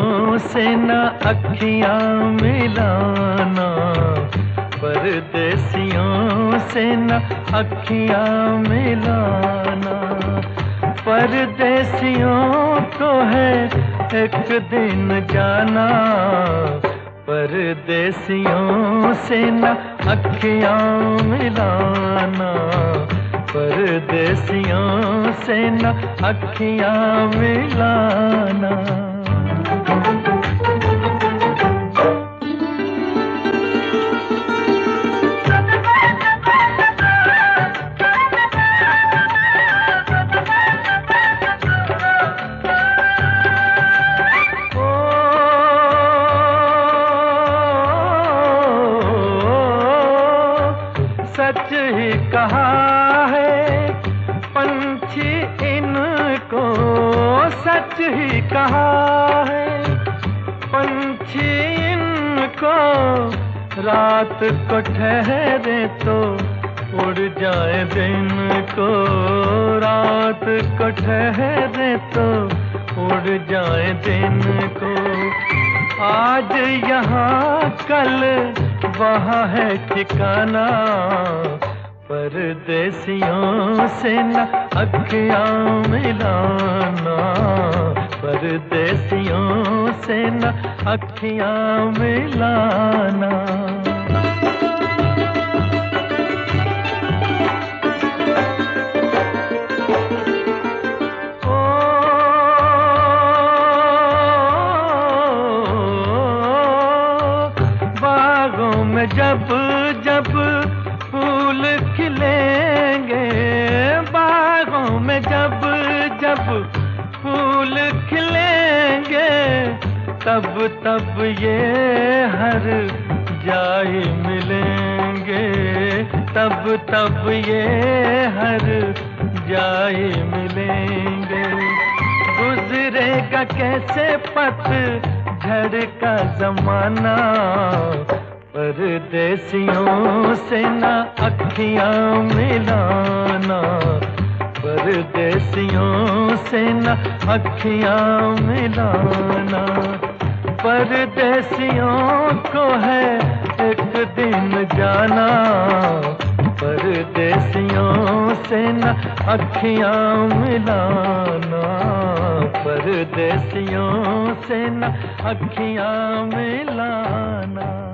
परदेसियों से न अखियां मिलाना, परदेसियों से न अखियां मिलाना। परदेसियों को है एक दिन जाना, परदेसियों से न अखियां मिलाना, परदेसियों से न अखियां मिलाना। सच ही कहा है पंछी इनको, सच ही कहा है पंछी इनको, रात को ठहरे तो उड़ जाए दिन को, रात को ठहरे तो उड़ जाए दिन को। आज यहाँ कल वहाँ है ठिकाना, परदेसियों से न अखियां मिलाना, परदेसियों से न अखियां मिलाना। जब जब फूल खिलेंगे, बागों में जब जब फूल खिलेंगे, तब तब ये हर जाए मिलेंगे, तब तब ये हर जाए मिलेंगे। गुजरेगा कैसे पतझड़ का जमाना, परदेसियों से न अखियां मिलाना, परदेसियों से न अखियां मिलाना। परदेसियों को है एक दिन जाना, परदेसियों से न अखियां मिलाना, परदेसियों से न अखियां मिलाना।